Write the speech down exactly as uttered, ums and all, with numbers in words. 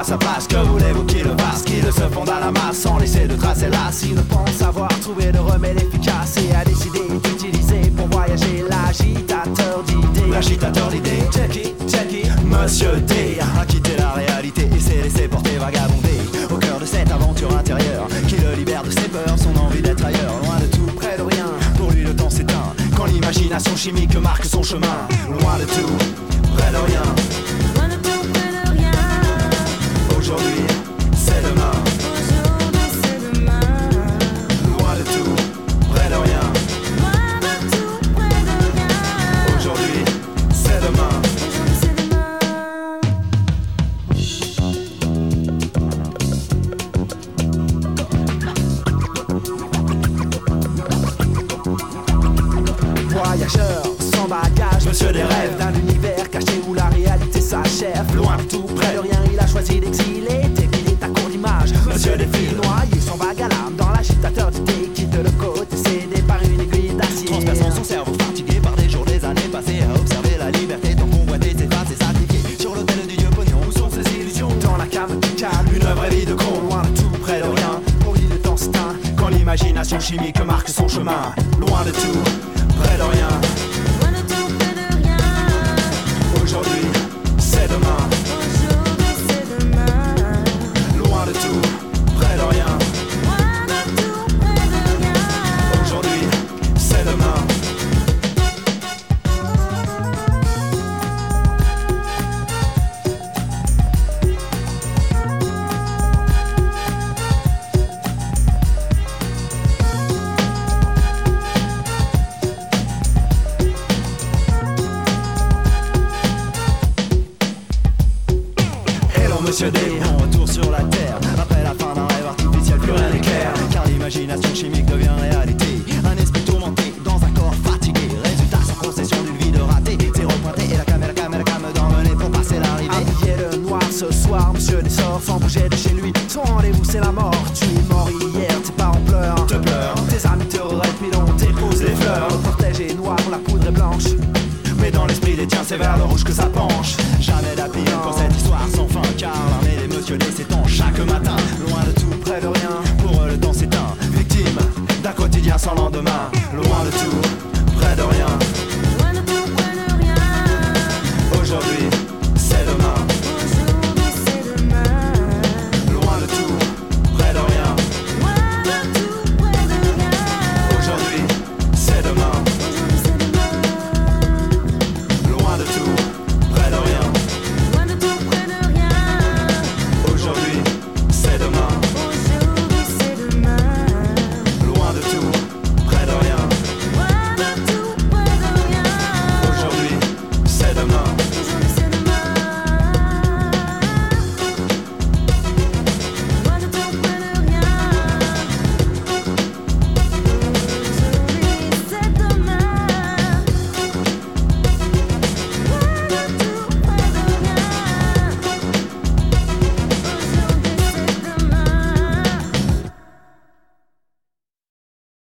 sa place. Que voulez-vous qu'il le fasse, qu'il se fonde à la masse sans laisser de traces, hélas. Il ne pense avoir trouvé de remède efficace et a décidé d'utiliser pour voyager l'agitateur d'idées. L'agitateur d'idées, check it, check it. Monsieur D a quitté la réalité et s'est laissé porter vagabonder au cœur de cette aventure intérieure qui le libère de ses peurs, son envie d'être ailleurs. Loin de tout, près de rien, pour lui le temps s'éteint quand l'imagination chimique marque son chemin. Loin de tout, près de rien. Loin de tout, près de rien. Aujourd'hui, c'est demain. Aujourd'hui, c'est demain. Loin de tout, près de rien. Loin de tout, près de rien. Aujourd'hui, c'est demain. Aujourd'hui, c'est demain. Voyageur sans bagage, monsieur des rêves d'un univers caché où la réalité s'achève. Loin de tout, près de rien, il a choisi d'exiler dès qu'il est à court d'image. Monsieur des fils noyé, son vague à l'âme dans l'agitateur d'idées, quitte le côté cédé par une aiguille d'acier. Transperçant son cerveau fatigué par des jours, des années passées à observer la liberté tant convoitée s'efface et sacrifiée sur l'autel du dieu pognon. Où sont ses illusions? Dans la cave du calme, une vraie vie de con. Loin de tout, près de rien, pour lui le temps s'éteint quand l'imagination chimique marque son chemin. Loin de tout, près de rien. Loin de tout, près de rien. Aujourd'hui, c'est demain. Aujourd'hui, c'est demain. Loin de tout, près de rien. Loin de tout, près de rien. Aujourd'hui, c'est demain. Monsieur D, on retourne sur la terre. Après la fin d'un rêve artificiel, plus rien n'est clair. Car l'imagination chimique devient réalité. Un esprit tourmenté dans un corps fatigué. Résultat sans concession d'une vie de raté. Zéro pointé et la caméra, caméra, caméra d'emmener pour passer l'arrivée. Un billet de noir ce soir, monsieur D sort sans bouger de chez lui. Son rendez-vous c'est la mort.